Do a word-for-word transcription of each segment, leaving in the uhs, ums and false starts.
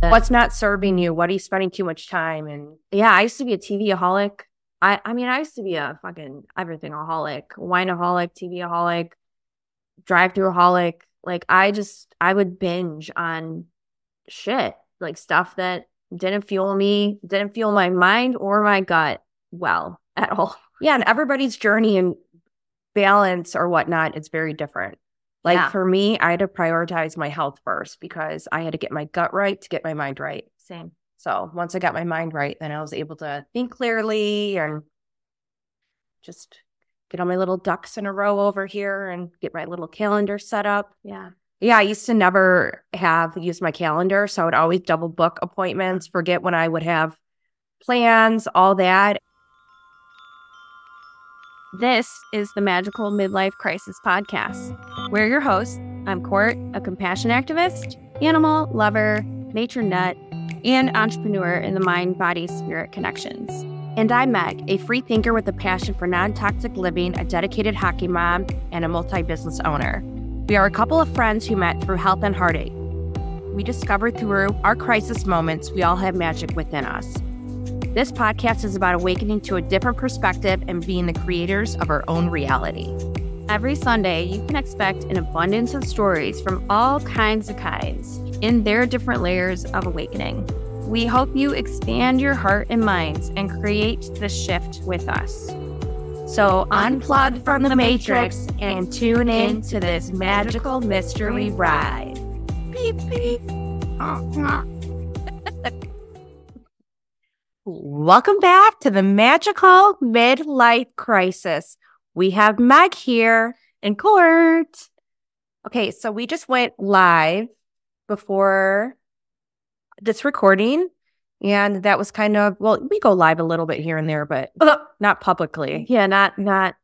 What's not serving you? What are you spending too much time? And yeah, I used to be a T V-aholic. I, I mean, I used to be a fucking everything-aholic, wine-aholic, T V-aholic, drive-through-aholic. Like, I just, I would binge on shit, like stuff that didn't fuel me, didn't fuel my mind or my gut well at all. Yeah, and everybody's journey and balance or whatnot is very different. Like yeah. For me, I had to prioritize my health first because I had to get my gut right to get my mind right. Same. So once I got my mind right, then I was able to think clearly and just get all my little ducks in a row over here and get my little calendar set up. Yeah. Yeah, I used to never have used my calendar, so I would always double book appointments, forget when I would have plans, all that. This is the Magical Midlife Crisis Podcast. We're your hosts. I'm Court, a compassion activist, animal lover, nature nut, and entrepreneur in the mind-body-spirit connections. And I'm Meg, a free thinker with a passion for non-toxic living, a dedicated hockey mom, and a multi-business owner. We are a couple of friends who met through health and heartache. We discovered through our crisis moments we all have magic within us. This podcast is about awakening to a different perspective and being the creators of our own reality. Every Sunday, you can expect an abundance of stories from all kinds of kinds in their different layers of awakening. We hope you expand your heart and minds and create the shift with us. So unplug from the matrix and tune in to this magical mystery ride. Beep, beep. Welcome back to the Magical Midlife Crisis. We have Meg here and Court. Okay, so we just went live before this recording, and that was kind of, well, we go live a little bit here and there, but not publicly. Yeah, not, not,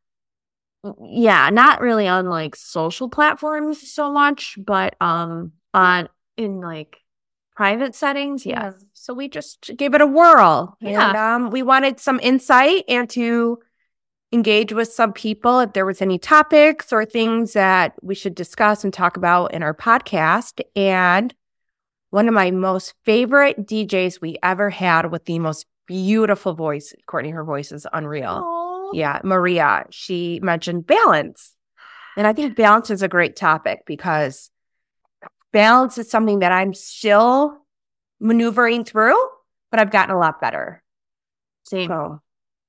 yeah, not really on like social platforms so much, but um, on in like private settings, yeah. yeah. So we just gave it a whirl. Yeah. And um, we wanted some insight and to engage with some people if there was any topics or things that we should discuss and talk about in our podcast. And one of my most favorite D Js we ever had with the most beautiful voice, Courtney, her voice is unreal. Aww. Yeah, Maria, she mentioned balance. And I think balance is a great topic because balance is something that I'm still maneuvering through, but I've gotten a lot better. Same. So.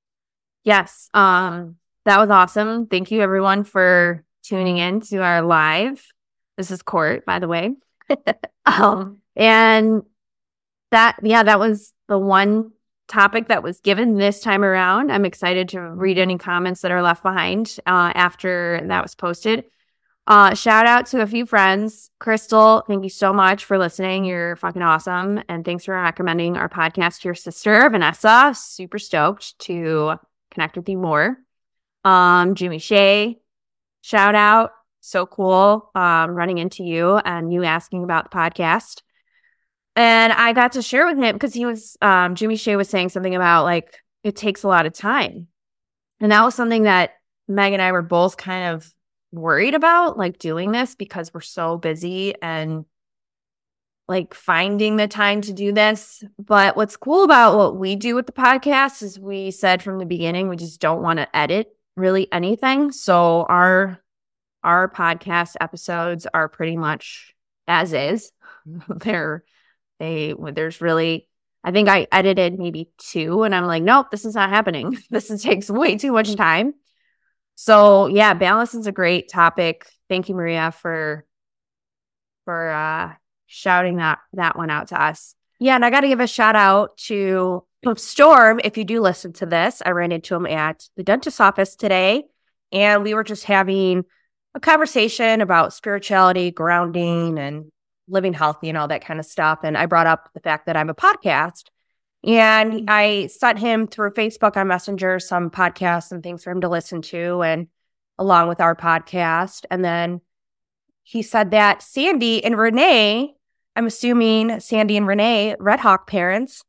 Yes. Um, that was awesome. Thank you everyone for tuning in to our live. This is Court, by the way. um, and that, yeah, that was the one topic that was given this time around. I'm excited to read any comments that are left behind uh, after that was posted. Uh, shout out to a few friends. Crystal, thank you so much for listening. You're fucking awesome. And thanks for recommending our podcast to your sister, Vanessa. Super stoked to connect with you more. Um, Jimmy Shea, shout out. So cool um, running into you and you asking about the podcast. And I got to share with him because he was, um, Jimmy Shea was saying something about like, it takes a lot of time. And that was something that Meg and I were both kind of worried about, like doing this because we're so busy and like finding the time to do this. But what's cool about what we do with the podcast is we said from the beginning, we just don't want to edit really anything. So our our podcast episodes are pretty much as is. They're they there's really I think I edited maybe two and I'm like, nope, this is not happening. This is, takes way too much time. So yeah, balance is a great topic. Thank you, Maria, for for uh, shouting that that one out to us. Yeah, and I got to give a shout out to Storm. If you do listen to this, I ran into him at the dentist's office today, and we were just having a conversation about spirituality, grounding, and living healthy and all that kind of stuff. And I brought up the fact that I'm a podcast. And I sent him through Facebook on Messenger some podcasts and things for him to listen to, and along with our podcast. And then he said that Sandy and Renee, I'm assuming Sandy and Renee, Red Hawk parents,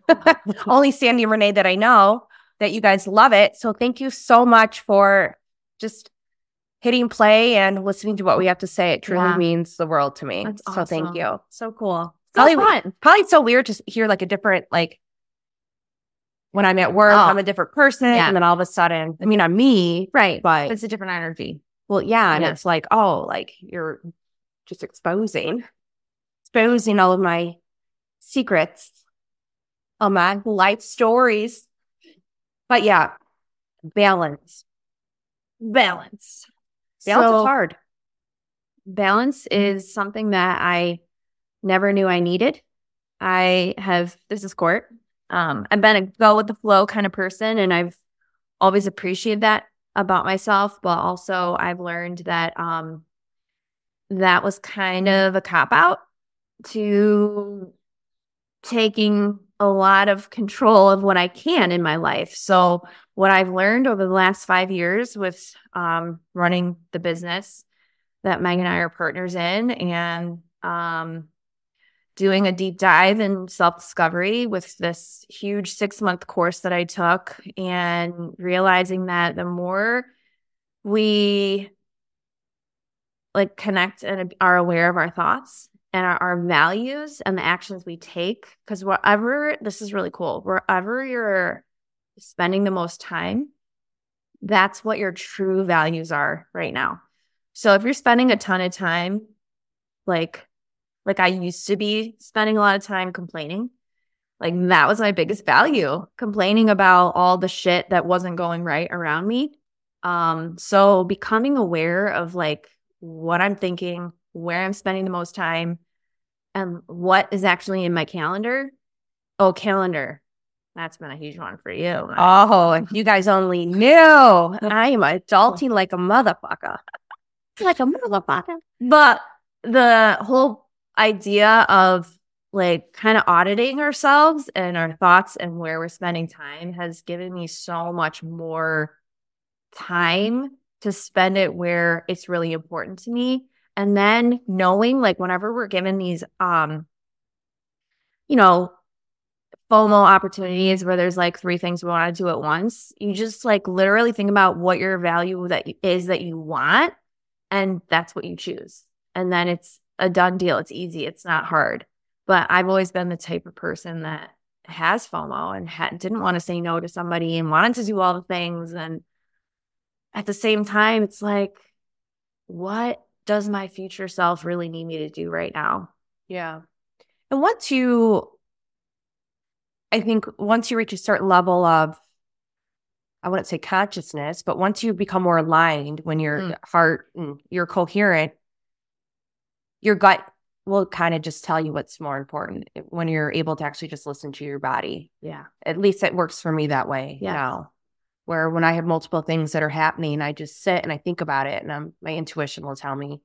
only Sandy and Renee that I know, that you guys love it. So thank you so much for just hitting play and listening to what we have to say. It truly yeah. means the world to me. That's so awesome. thank you. So cool. Probably fun. Probably it's so weird to hear like a different, like when I'm at work, Oh. I'm a different person. Yeah. And then all of a sudden, I mean, I'm me, Right. but It's a different energy. well, yeah. And Yeah. it's like, oh, like you're just exposing, exposing all of my secrets, all my life stories. But yeah, balance. Balance. Balance So is hard. balance is something that I never knew I needed. I have, this is Court. Um, I've been a go with the flow kind of person, and I've always appreciated that about myself. But also, I've learned that um, that was kind of a cop out to taking a lot of control of what I can in my life. So, what I've learned over the last five years with um, running the business that Meg and I are partners in, and um, doing a deep dive in self-discovery with this huge six-month course that I took, and realizing that the more we like connect and are aware of our thoughts and our, our values and the actions we take, because wherever, this is really cool, wherever you're spending the most time, that's what your true values are right now. So if you're spending a ton of time, like, like I used to be spending a lot of time complaining, like that was my biggest value, complaining about all the shit that wasn't going right around me. Um, so becoming aware of like what I'm thinking, where I'm spending the most time, and what is actually in my calendar. Oh, calendar. That's been a huge one for you. Oh, if you guys only knew. I am adulting like a motherfucker. Like a motherfucker. But the whole idea of like kind of auditing ourselves and our thoughts and where we're spending time has given me so much more time to spend it where it's really important to me. And then knowing like whenever we're given these, um, you know, FOMO opportunities where there's like three things we want to do at once, you just like literally think about what your value that is that you want, and that's what you choose. And then it's a done deal. It's easy. It's not hard. But I've always been the type of person that has FOMO and ha- didn't want to say no to somebody and wanted to do all the things. And at the same time, it's like, what does my future self really need me to do right now? Yeah. And once you, I think once you reach a certain level of, I wouldn't say consciousness, but once you become more aligned, when your Mm. heart and you're coherent, your gut will kind of just tell you what's more important when you're able to actually just listen to your body. Yeah. At least it works for me that way Yes. now, where when I have multiple things that are happening, I just sit and I think about it, and I'm, my intuition will tell me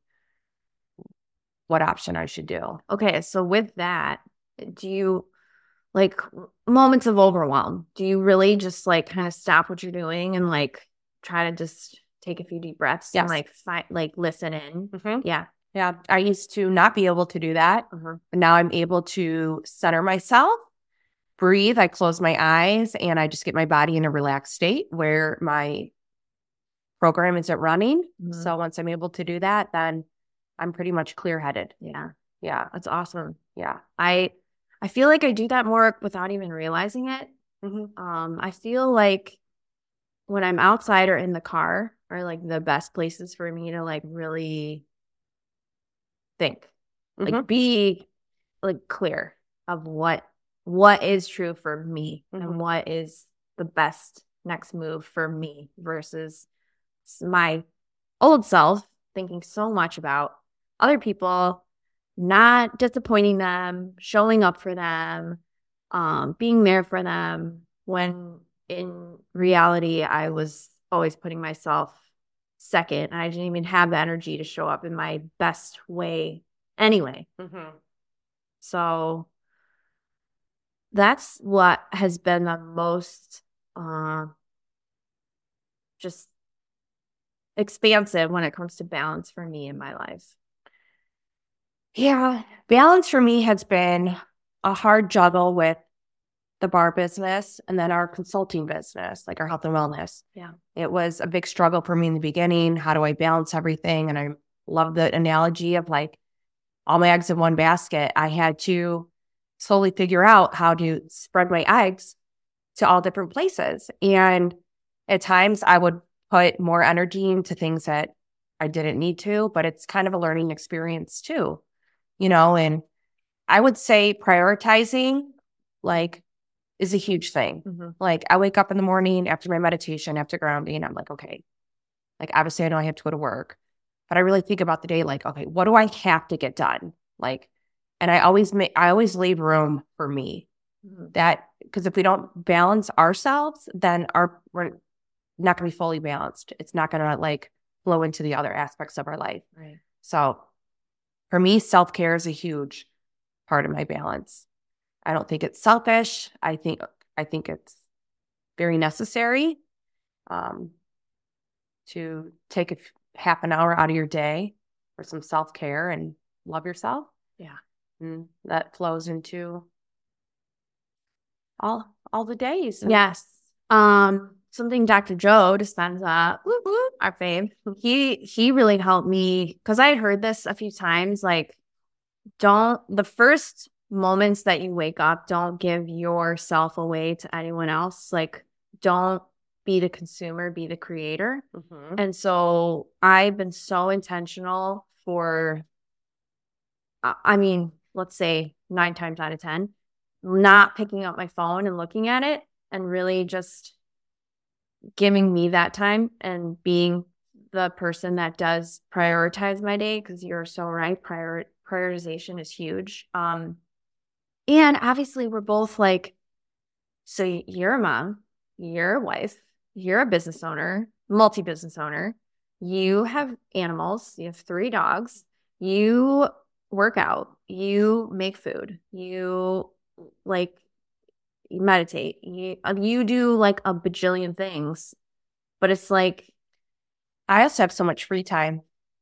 what option I should do. Okay. So with that, do you like moments of overwhelm? Do you really just like kind of stop what you're doing and like try to just take a few deep breaths Yes. and like fi- like listen in? Mm-hmm. Yeah. Yeah. I used to not be able to do that. Uh-huh. But now I'm able to center myself, breathe. I close my eyes, and I just get my body in a relaxed state where my program isn't running. Mhm. So once I'm able to do that, then I'm pretty much clear headed. Yeah. Yeah. That's awesome. Yeah. I I feel like I do that more without even realizing it. Mm-hmm. Um, I feel like when I'm outside or in the car are like the best places for me to like really think, like Mhm. be like clear of what what is true for me Mhm. and what is the best next move for me versus s- my old self thinking so much about other people, not disappointing them, showing up for them, um, being there for them, when in reality I was always putting myself second. I didn't even have the energy to show up in my best way anyway. Mm-hmm. So that's what has been the most uh, just expansive when it comes to balance for me in my life. Yeah. Balance for me has been a hard juggle with the bar business and then our consulting business, like our health and wellness. Yeah. It was a big struggle for me in the beginning. How do I balance everything? And I love the analogy of like, all my eggs in one basket. I had to slowly figure out how to spread my eggs to all different places. And at times I would put more energy into things that I didn't need to, but it's kind of a learning experience too, you know, and I would say prioritizing like is a huge thing. Mm-hmm. Like I wake up in the morning after my meditation, after grounding, I'm like, okay, like obviously I know I have to go to work, but I really think about the day like, okay, what do I have to get done? Like, and I always make, I always leave room for me. Mm-hmm. That, because if we don't balance ourselves, then our, we're not going to be fully balanced. It's not going to like flow into the other aspects of our life. Right. So for me, self-care is a huge part of my balance. I don't think it's selfish. I think, I think it's very necessary um, to take a f- half an hour out of your day for some self-care and love yourself. Yeah. And that flows into all all the days. Yes. Um, something Doctor Joe Dispenza, whoop, whoop, our fave, he he really helped me because I had heard this a few times. Like, don't the first moments that you wake up, don't give yourself away to anyone else. Like, don't be the consumer, be the creator. Mm-hmm. And so I've been so intentional for, I mean, let's say nine times out of ten, not picking up my phone and looking at it and really just giving me that time and being the person that does prioritize my day, because you're so right. Prior prioritization is huge. Um, and obviously we're both like, so you're a mom, you're a wife, you're a business owner, multi-business owner, you have animals, you have three dogs, you work out, you make food, you like you meditate, you, you do like a bajillion things, but it's like, I also have so much free time.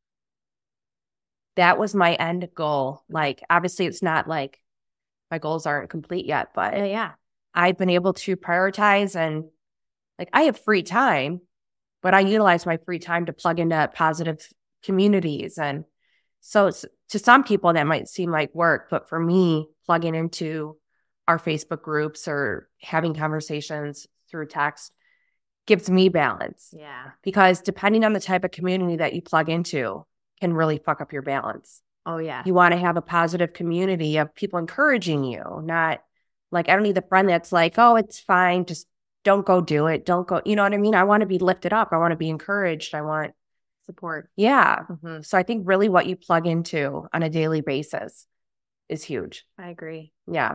That was my end goal. Like, obviously it's not like my goals aren't complete yet, but uh, yeah, I've been able to prioritize and like I have free time, but I utilize my free time to plug into positive communities. And so it's, to some people that might seem like work, but for me, plugging into our Facebook groups or having conversations through text gives me balance. yeah, Because depending on the type of community that you plug into can really fuck up your balance. oh yeah, You want to have a positive community of people encouraging you, not like, I don't need the friend that's like, oh, it's fine, just don't go do it. Don't go, you know what I mean? I want to be lifted up. I want to be encouraged. I want support. Yeah. Mm-hmm. So I think really what you plug into on a daily basis is huge. I agree. Yeah.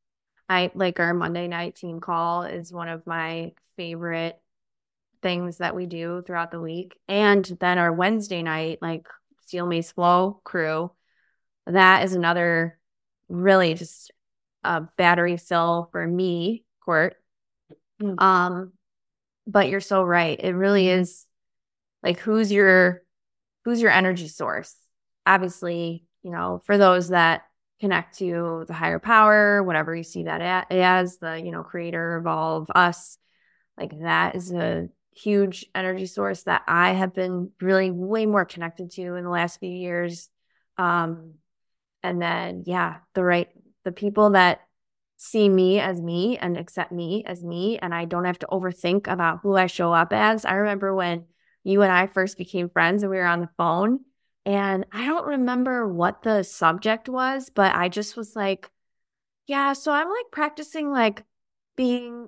I like our Monday night team call is one of my favorite things that we do throughout the week. And then our Wednesday night, like Steel Mace Flow crew, that is another really just a battery fill for me, Court. Mm. Um, but you're so right. It really is like, who's your who's your energy source? Obviously, you know, for those that connect to the higher power, whatever you see that as, the, you know, creator, evolve, us, like that is a huge energy source that I have been really way more connected to in the last few years. Um, and then, yeah, the right, the people that see me as me and accept me as me, and I don't have to overthink about who I show up as. I remember when you and I first became friends and we were on the phone, and I don't remember what the subject was, but I just was like, yeah, so I'm like practicing like being,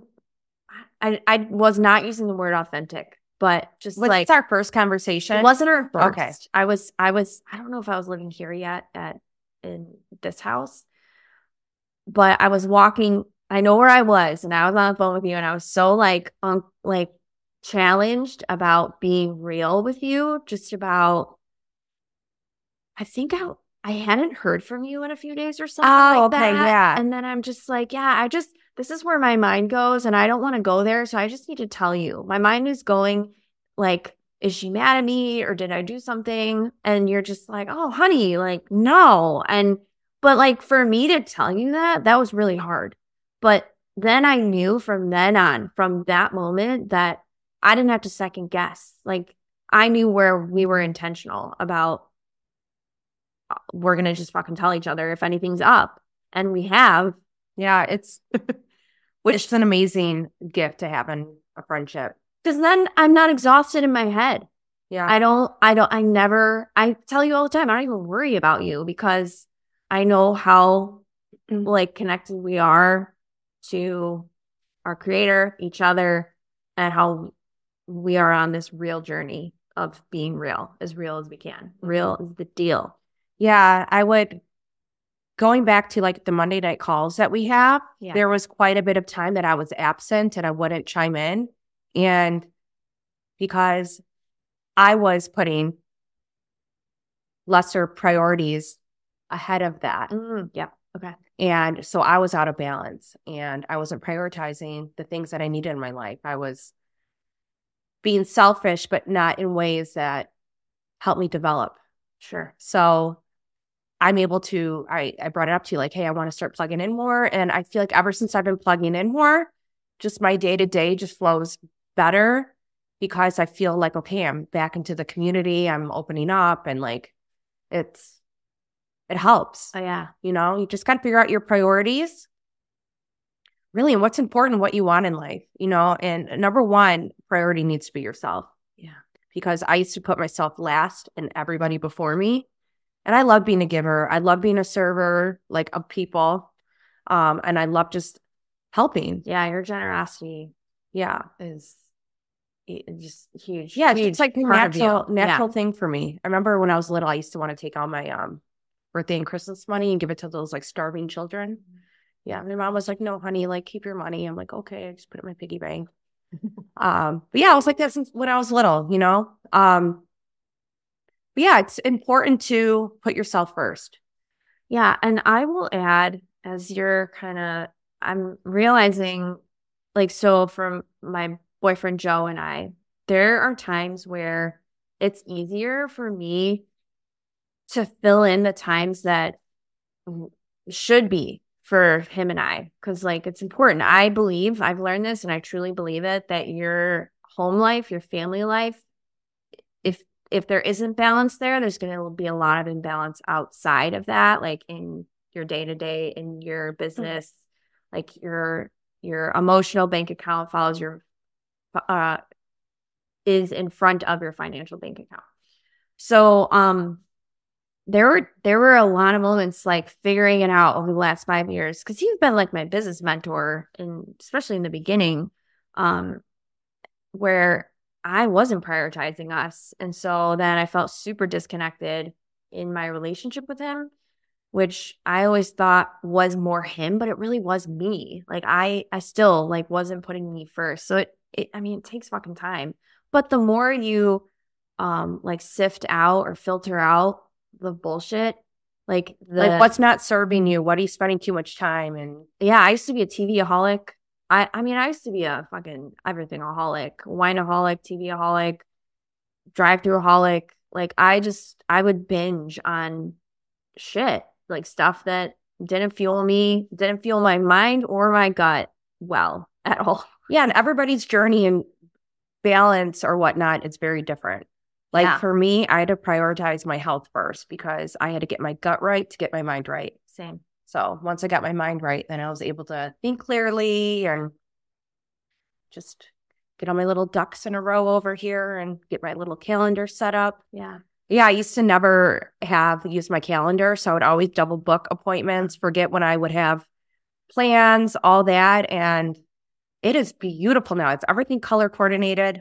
I, I was not using the word authentic, but just Was like, this our first conversation? it wasn't our first. Okay. I was, I was, I don't know if I was living here yet at, in this house, but I was walking, I know where I was, and I was on the phone with you, and I was so like, um, like challenged about being real with you, just about, I think I, I hadn't heard from you in a few days or something Oh, like okay, that. yeah. And then I'm just like, yeah, I just, this is where my mind goes, and I don't want to go there, so I just need to tell you. My mind is going like, is she mad at me, or did I do something? And you're just like, oh, honey, like, no. And, but like, for me to tell you that, that was really hard. But then I knew from then on, from that moment, that I didn't have to second guess. Like, I knew where we were intentional about we're going to just fucking tell each other if anything's up. And we have. Yeah, it's, which is an amazing gift to have in a friendship. Because then I'm not exhausted in my head. Yeah. I don't, I don't, I never, I tell you all the time, I don't even worry about you because I know how like connected we are to our creator, each other, and how we are on this real journey of being real, as real as we can. Real is the deal. Yeah, I would, going back to like the Monday night calls that we have, Yeah. there was quite a bit of time that I was absent and I wouldn't chime in. And because I was putting lesser priorities ahead of that. Mm, yeah. Okay. And so I was out of balance and I wasn't prioritizing the things that I needed in my life. I was being selfish, but not in ways that helped me develop. Sure. So I'm able to, I, I brought it up to you like, hey, I want to start plugging in more. And I feel like ever since I've been plugging in more, just my day to day just flows better because I feel like, okay, I'm back into the community. I'm opening up and like it's, it helps. Oh, yeah. You know, you just got to figure out your priorities really and what's important, what you want in life, you know, and number one priority needs to be yourself. Yeah. Because I used to put myself last and everybody before me. And I love being a giver. I love being a server, like of people. Um, and I love just helping. Yeah. Your generosity Yeah. is just huge. Yeah. huge It's like a part of you. natural, natural Yeah. thing for me. I remember when I was little, I used to want to take all my um birthday and Christmas money and give it to those like starving children. Yeah. My mom was like, no, honey, like keep your money. I'm like, okay, I just put it in my piggy bank. um, but yeah, I was like that since when I was little, you know? Um, but yeah, it's important to put yourself first. Yeah. And I will add, as you're kind of, I'm realizing, like, so from my boyfriend Joe and I, there are times where it's easier for me to fill in the times that should be for him and I, because like it's important. I believe, I've learned this and I truly believe it, that your home life, your family life, if if there isn't balance there, there's going to be a lot of imbalance outside of that, like in your day-to-day, in your business, mm-hmm. like your your emotional bank account follows your uh is in front of your financial bank account. So um there were there were a lot of moments like figuring it out over the last five years because he's been like my business mentor, and especially in the beginning, um where I wasn't prioritizing us. And so then I felt super disconnected in my relationship with him, which I always thought was more him, but it really was me. Like I, I still like wasn't putting me first. So it, it, I mean, it takes fucking time, but the more you, um, like sift out or filter out the bullshit, like the, like what's not serving you, what are you spending too much time? And yeah, I used to be a T V-aholic. I, I mean, I used to be a fucking everything-aholic, wine-aholic, T V-aholic, drive-through-aholic. Like, I just, I would binge on shit, like stuff that didn't fuel me, didn't fuel my mind or my gut well at all. Yeah, and everybody's journey and balance or whatnot is very different. Like, Yeah. for me, I had to prioritize my health first because I had to get my gut right to get my mind right. Same. So once I got my mind right, then I was able to think clearly and just get all my little ducks in a row over here and get my little calendar set up. Yeah. Yeah, I used to never have used my calendar, so I would always double book appointments, forget when I would have plans, all that. And it is beautiful now. It's everything color coordinated.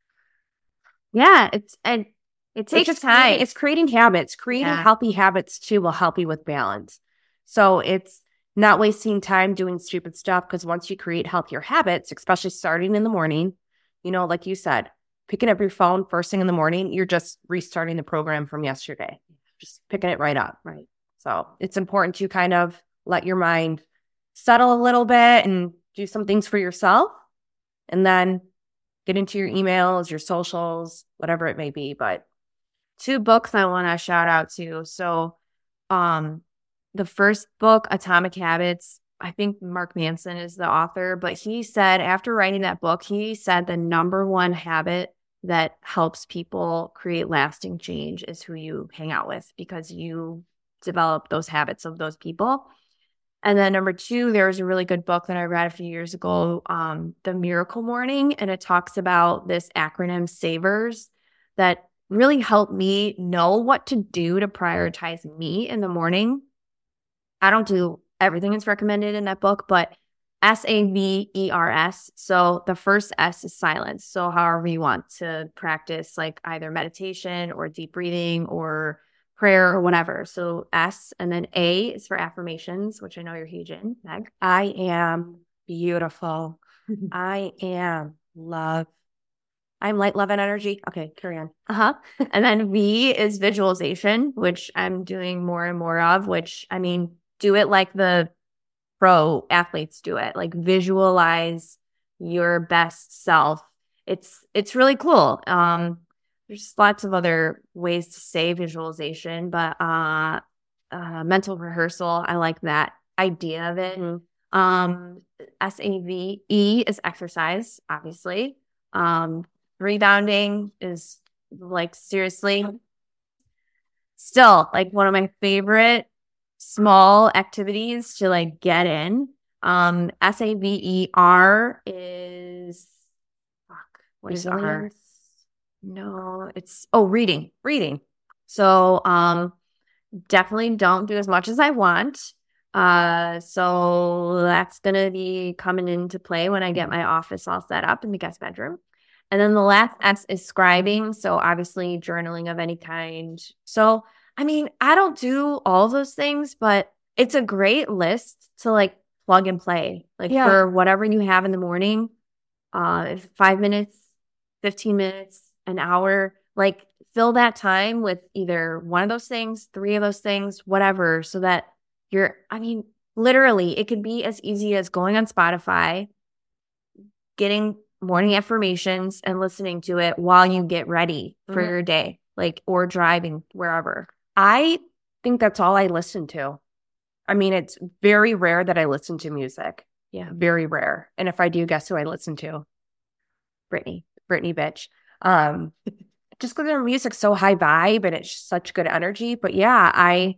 Yeah. It's, and it takes it's time. Creating, it's creating habits. Creating Yeah. healthy habits, too, will help you with balance. So it's not wasting time doing stupid stuff because once you create healthier habits, especially starting in the morning, you know, like you said, picking up your phone first thing in the morning, you're just restarting the program from yesterday, just picking it right up. Right. So it's important to kind of let your mind settle a little bit and do some things for yourself and then get into your emails, your socials, whatever it may be. But two books I want to shout out to. So, um, the first book, Atomic Habits, I think Mark Manson is the author, but he said after writing that book, he said the number one habit that helps people create lasting change is who you hang out with, because you develop those habits of those people. And then number two, there was a really good book that I read a few years ago, um, The Miracle Morning, and it talks about this acronym SAVERS that really helped me know what to do to prioritize me in the morning. I don't do everything that's recommended in that book, but S A V E R S. So the first S is silence. So however you want to practice, like either meditation or deep breathing or prayer or whatever. So S, and then A is for affirmations, which I know you're huge in, Meg. I am beautiful. I am love. I'm light, love, and energy. Okay, carry on. Uh-huh. And then V is visualization, which I'm doing more and more of, which, I mean, do it like the pro athletes do it. Like visualize your best self. It's it's really cool. Um, there's lots of other ways to say visualization, but uh, uh, mental rehearsal, I like that idea of it. Mm-hmm. Um, S A V E is exercise, obviously. Um, rebounding is like seriously still like one of my favorite small activities to like get in. Um, S A V E R is fuck, what is R? No, it's oh reading, reading. So um, definitely don't do as much as I want. Uh, so that's gonna be coming into play when I get my office all set up in the guest bedroom. And then the last S is scribing. So obviously journaling of any kind. So I mean, I don't do all those things, but it's a great list to like plug and play. Like yeah. for whatever you have in the morning, uh, five minutes, fifteen minutes, an hour, like fill that time with either one of those things, three of those things, whatever, so that you're, I mean, literally it could be as easy as going on Spotify, getting morning affirmations and listening to it while you get ready for mm-hmm. your day, like, or driving wherever. I think that's all I listen to. I mean, it's very rare that I listen to music. Yeah. Very rare. And if I do, guess who I listen to? Brittany. Brittany, bitch. Um, just because their music's so high vibe and it's such good energy. But yeah, I,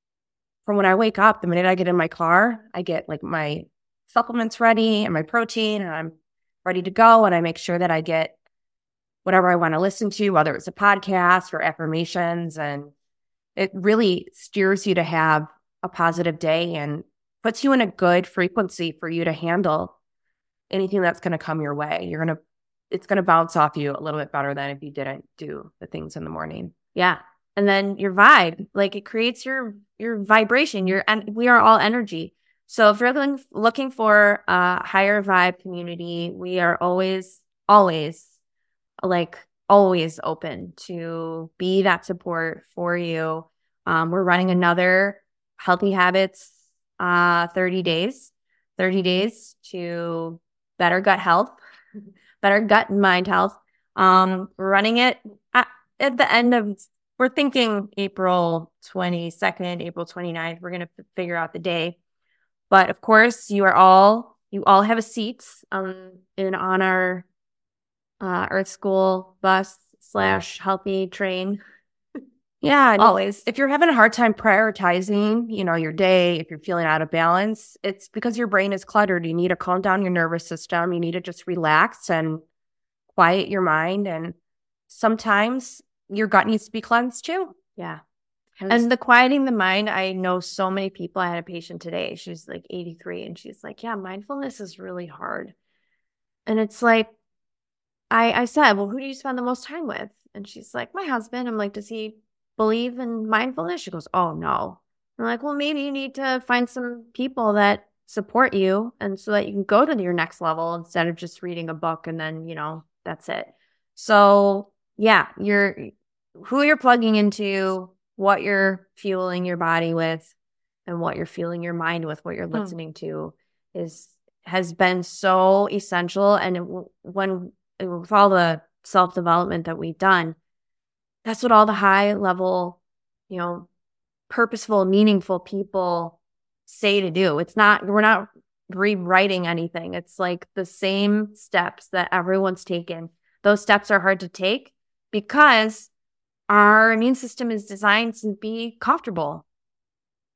from when I wake up, the minute I get in my car, I get like my supplements ready and my protein and I'm ready to go. And I make sure that I get whatever I want to listen to, whether it's a podcast or affirmations. And it really steers you to have a positive day and puts you in a good frequency for you to handle anything that's going to come your way. You're going to, it's going to bounce off you a little bit better than if you didn't do the things in the morning. Yeah. And then your vibe, like it creates your, your vibration, your, and we are all energy. So if you're looking, looking for a higher vibe community, we are always, always like always open to be that support for you. Um, we're running another Healthy Habits uh, thirty days, thirty days to better gut health, better gut and mind health. Um, we're running it at, at the end of, we're thinking April twenty-second, April twenty-ninth. We're going to f- figure out the day. But of course, you are all, you all have a seat um, in on our uh, Earth School bus slash healthy train. Yeah, always. If you're having a hard time prioritizing, you know, your day, if you're feeling out of balance, it's because your brain is cluttered. You need to calm down your nervous system. You need to just relax and quiet your mind. And sometimes your gut needs to be cleansed too. Yeah. And the quieting the mind, I know so many people. I had a patient today. She's like eighty-three and she's like, yeah, mindfulness is really hard. And it's like, I, I said, well, who do you spend the most time with? And she's like, my husband. I'm like, does he believe in mindfulness? She goes, oh, no. I'm like, well, maybe you need to find some people that support you and so that you can go to your next level instead of just reading a book and then, you know, that's it. So yeah, you're who you're plugging into, what you're fueling your body with, and what you're fueling your mind with, what you're hmm. listening to is has been so essential. And it, when with all the self-development that we've done, that's what all the high level, you know, purposeful, meaningful people say to do. It's not, we're not rewriting anything. It's like the same steps that everyone's taken. Those steps are hard to take because our immune system is designed to be comfortable.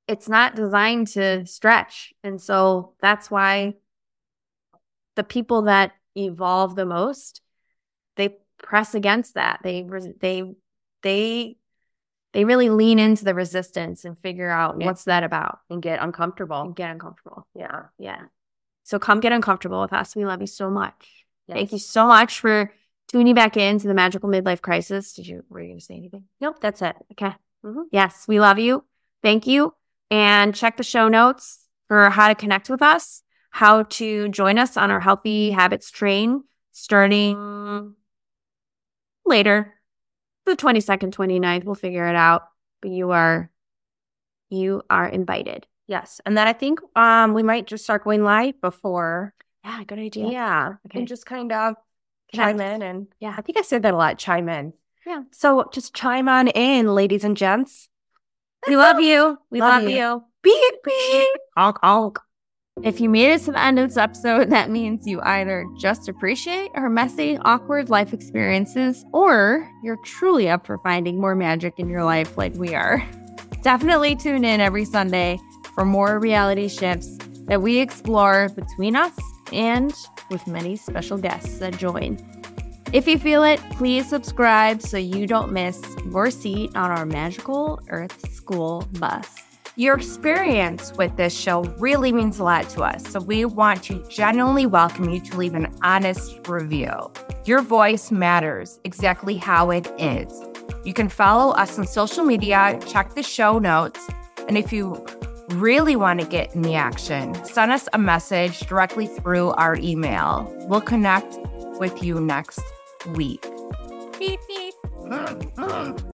it's not designed to stretch. And so that's why the people that evolve the most, they press against that. They they they they really lean into the resistance and figure out Yeah. what's that about And get uncomfortable. and get uncomfortable. Yeah. Yeah. So come get uncomfortable with us. We love you so much. Yes. Thank you so much for tuning back into the Magical Midlife Crisis. Did you were you going to say anything? Nope, that's it. Okay. Mhm. Yes, we love you. Thank you. And check the show notes for how to connect with us, how to join us on our Healthy Habits Train starting later, the twenty-second, twenty-ninth. We'll figure it out. But you are, you are invited. Yes. And then I think um we might just start going live before. Yeah, good idea. Yeah. Okay. And just kind of Connect. chime in. And Yeah. I think I said that a lot, chime in. Yeah. So just chime on in, ladies and gents. We love you. We Love love, you. you. Beep, beep. Honk, honk. If you made it to the end of this episode, that means you either just appreciate our messy, awkward life experiences, or you're truly up for finding more magic in your life like we are. Definitely tune in every Sunday for more reality shifts that we explore between us and with many special guests that join. If you feel it, please subscribe so you don't miss your seat on our magical Earth School bus. Your experience with this show really means a lot to us, so we want to genuinely welcome you to leave an honest review. Your voice matters exactly how it is. You can follow us on social media, check the show notes, and if you really want to get in the action, send us a message directly through our email. We'll connect with you next week. Beep, beep.